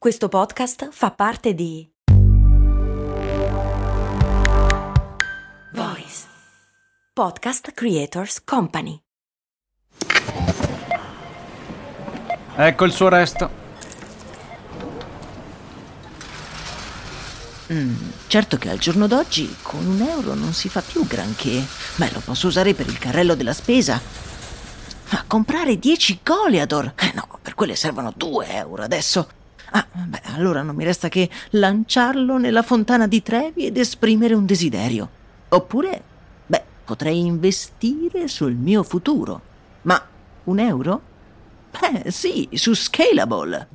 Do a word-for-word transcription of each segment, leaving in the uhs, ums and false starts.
Questo podcast fa parte di Voice Podcast Creators Company. Ecco il suo resto. Mm, certo che al giorno d'oggi con un euro non si fa più granché. Beh, lo posso usare per il carrello della spesa. Ma comprare dieci Goliador? Eh no, per quelle servono due euro adesso. Ah, beh, allora non mi resta che lanciarlo nella fontana di Trevi ed esprimere un desiderio. Oppure, beh, potrei investire sul mio futuro. Ma un euro? Beh, sì, su Scalable.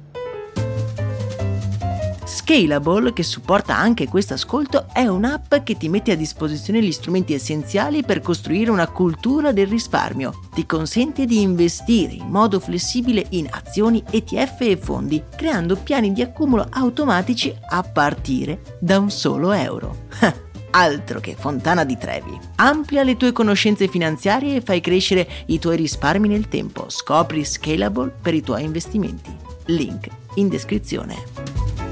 Scalable, che supporta anche questo ascolto, è un'app che ti mette a disposizione gli strumenti essenziali per costruire una cultura del risparmio. Ti consente di investire in modo flessibile in azioni, E T F e fondi, creando piani di accumulo automatici a partire da un solo euro. Altro che fontana di Trevi. Amplia le tue conoscenze finanziarie e fai crescere i tuoi risparmi nel tempo. Scopri Scalable per i tuoi investimenti. Link in descrizione.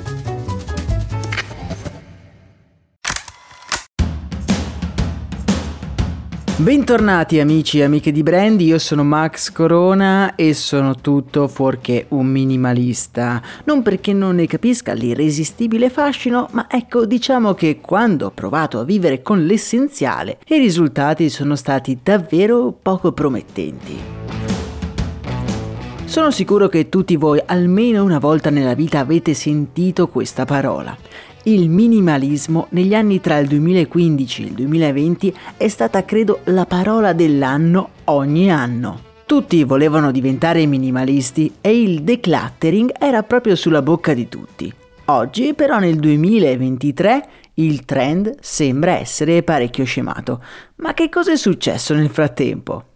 Bentornati amici e amiche di Brand, io sono Max Corona e sono tutto fuorché un minimalista. Non perché non ne capisca l'irresistibile fascino, ma ecco, diciamo che quando ho provato a vivere con l'essenziale, i risultati sono stati davvero poco promettenti. Sono sicuro che tutti voi almeno una volta nella vita avete sentito questa parola. Il minimalismo negli anni tra il duemilaquindici e il duemilaventi è stata, credo, la parola dell'anno ogni anno. Tutti volevano diventare minimalisti e il decluttering era proprio sulla bocca di tutti. Oggi, però, nel duemilaventitré, il trend sembra essere parecchio scemato. Ma che cosa è successo nel frattempo?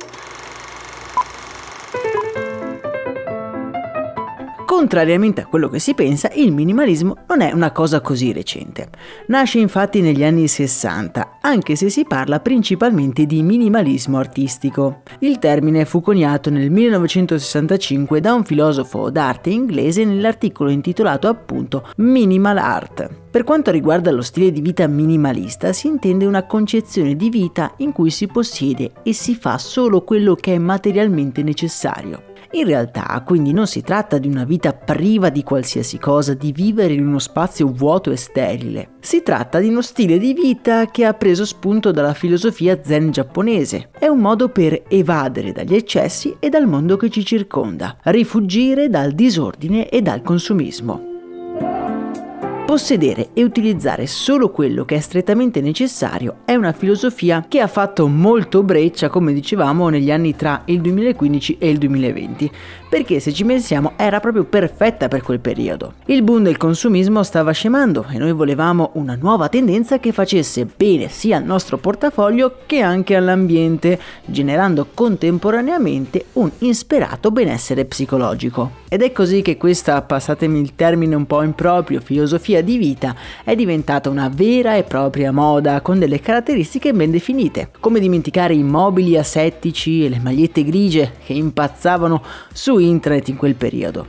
Contrariamente a quello che si pensa, il minimalismo non è una cosa così recente. Nasce infatti negli anni sessanta, anche se si parla principalmente di minimalismo artistico. Il termine fu coniato nel millenovecentosessantacinque da un filosofo d'arte inglese nell'articolo intitolato appunto Minimal Art. Per quanto riguarda lo stile di vita minimalista, si intende una concezione di vita in cui si possiede e si fa solo quello che è materialmente necessario. In realtà, quindi, non si tratta di una vita priva di qualsiasi cosa, di vivere in uno spazio vuoto e sterile. Si tratta di uno stile di vita che ha preso spunto dalla filosofia zen giapponese. È un modo per evadere dagli eccessi e dal mondo che ci circonda, rifuggire dal disordine e dal consumismo. Possedere e utilizzare solo quello che è strettamente necessario è una filosofia che ha fatto molto breccia, come dicevamo, negli anni tra il duemilaquindici e il duemilaventi, perché se ci pensiamo era proprio perfetta per quel periodo. Il boom del consumismo stava scemando e noi volevamo una nuova tendenza che facesse bene sia al nostro portafoglio che anche all'ambiente, generando contemporaneamente un insperato benessere psicologico. Ed è così che questa, passatemi il termine un po' improprio, filosofia di vita è diventata una vera e propria moda con delle caratteristiche ben definite. Come dimenticare i mobili asettici e le magliette grigie che impazzavano su internet in quel periodo.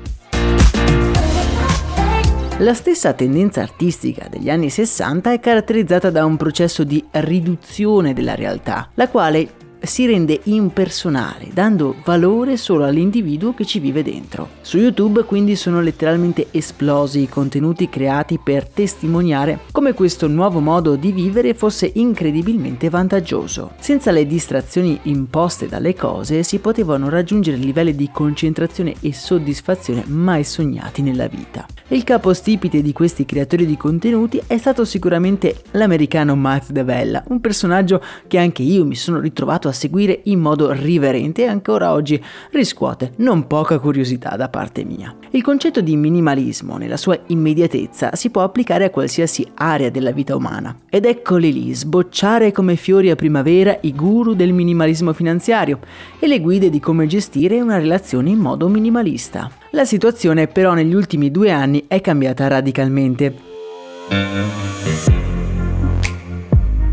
La stessa tendenza artistica degli anni sessanta è caratterizzata da un processo di riduzione della realtà, la quale si rende impersonale, dando valore solo all'individuo che ci vive dentro. Su YouTube quindi sono letteralmente esplosi i contenuti creati per testimoniare come questo nuovo modo di vivere fosse incredibilmente vantaggioso. Senza le distrazioni imposte dalle cose si potevano raggiungere livelli di concentrazione e soddisfazione mai sognati nella vita. Il capostipite di questi creatori di contenuti è stato sicuramente l'americano Matt D'Avella, un personaggio che anche io mi sono ritrovato a seguire in modo riverente e ancora oggi riscuote non poca curiosità da parte mia. Il concetto di minimalismo nella sua immediatezza si può applicare a qualsiasi area della vita umana. Ed eccoli lì, sbocciare come fiori a primavera i guru del minimalismo finanziario e le guide di come gestire una relazione in modo minimalista. La situazione però negli ultimi due anni è cambiata radicalmente.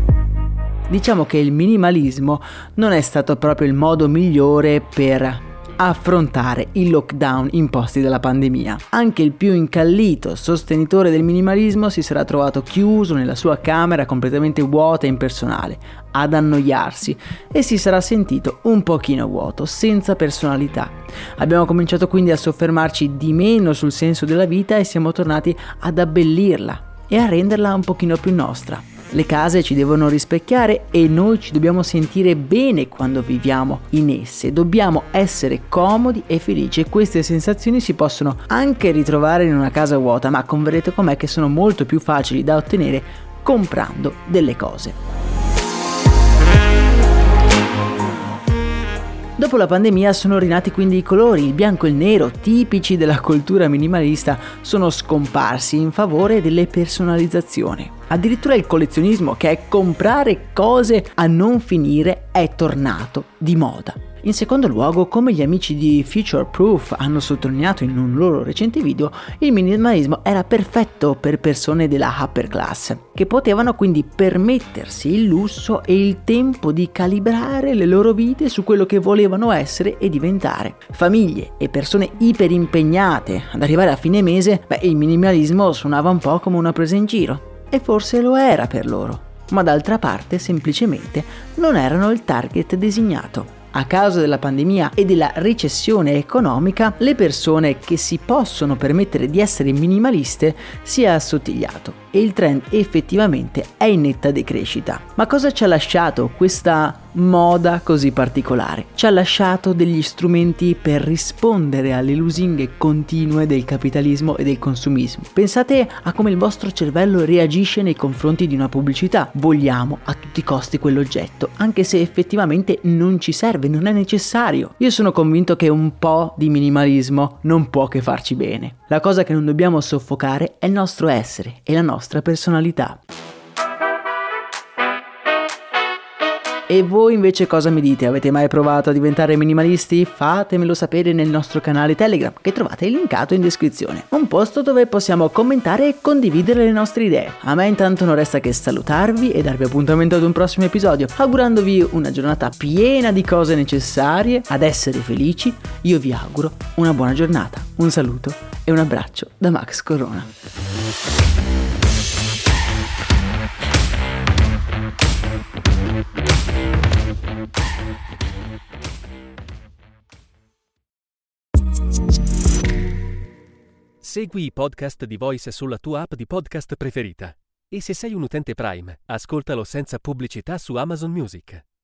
Diciamo che il minimalismo non è stato proprio il modo migliore per affrontare il lockdown imposti dalla pandemia. Anche il più incallito sostenitore del minimalismo si sarà trovato chiuso nella sua camera completamente vuota e impersonale, ad annoiarsi, e si sarà sentito un pochino vuoto, senza personalità. Abbiamo cominciato quindi a soffermarci di meno sul senso della vita e siamo tornati ad abbellirla e a renderla un pochino più nostra. Le case ci devono rispecchiare e noi ci dobbiamo sentire bene quando viviamo in esse. Dobbiamo essere comodi e felici, e queste sensazioni si possono anche ritrovare in una casa vuota, ma converrete con me che sono molto più facili da ottenere comprando delle cose. Dopo la pandemia sono rinati quindi i colori, il bianco e il nero, tipici della cultura minimalista, sono scomparsi in favore delle personalizzazioni. Addirittura il collezionismo, che è comprare cose a non finire, è tornato di moda. In secondo luogo, come gli amici di Future Proof hanno sottolineato in un loro recente video, il minimalismo era perfetto per persone della upper class, che potevano quindi permettersi il lusso e il tempo di calibrare le loro vite su quello che volevano essere e diventare. Famiglie e persone iperimpegnate ad arrivare a fine mese, beh, il minimalismo suonava un po' come una presa in giro. E forse lo era per loro, ma d'altra parte semplicemente non erano il target designato. A causa della pandemia e della recessione economica, le persone che si possono permettere di essere minimaliste si è assottigliato e il trend effettivamente è in netta decrescita. Ma cosa ci ha lasciato questa moda così particolare? Ci ha lasciato degli strumenti per rispondere alle lusinghe continue del capitalismo e del consumismo. Pensate a come il vostro cervello reagisce nei confronti di una pubblicità. Vogliamo a tutti i costi quell'oggetto, anche se effettivamente non ci serve, non è necessario. Io sono convinto che un po' di minimalismo non può che farci bene. La cosa che non dobbiamo soffocare è il nostro essere e la nostra personalità. E voi invece cosa mi dite? Avete mai provato a diventare minimalisti? Fatemelo sapere nel nostro canale Telegram, che trovate linkato in descrizione. Un posto dove possiamo commentare e condividere le nostre idee. A me intanto non resta che salutarvi e darvi appuntamento ad un prossimo episodio, augurandovi una giornata piena di cose necessarie ad essere felici. Io vi auguro una buona giornata, un saluto e un abbraccio da Max Corona. Segui i podcast di Voice sulla tua app di podcast preferita. E se sei un utente Prime, ascoltalo senza pubblicità su Amazon Music.